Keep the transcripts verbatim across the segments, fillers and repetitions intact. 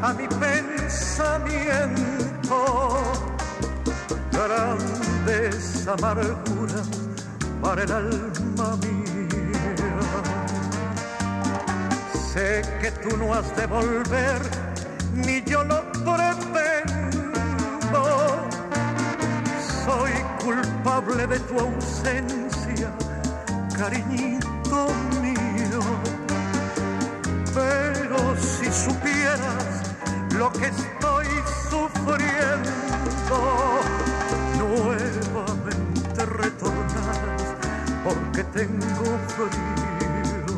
a mi pensamiento grandes amarguras para el alma mía. Sé que tú no has de volver, ni yo lo pretendo. Soy culpable de tu ausencia, cariñito mío. Pero si supieras lo que estoy sufriendo, nuevamente retornarás porque tengo frío.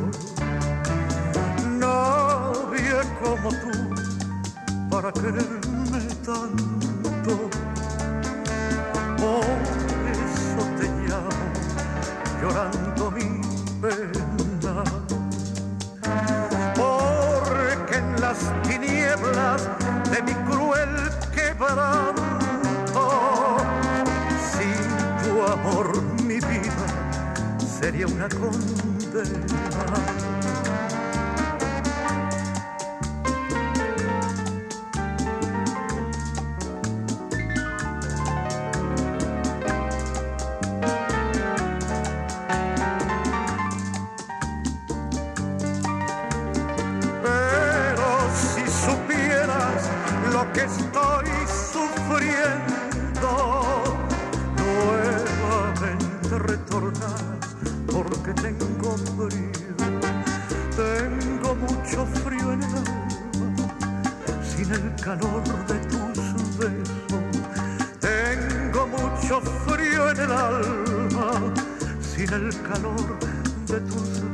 Nadie como tú para quererme tanto, por eso te llamo llorando mi pena, porque en las tinieblas de mi cruel quebranto, sin tu amor mi vida sería una condena. Que estoy sufriendo, nuevamente retornar porque tengo frío, tengo mucho frío en el alma, sin el calor de tus besos, tengo mucho frío en el alma, sin el calor de tus besos.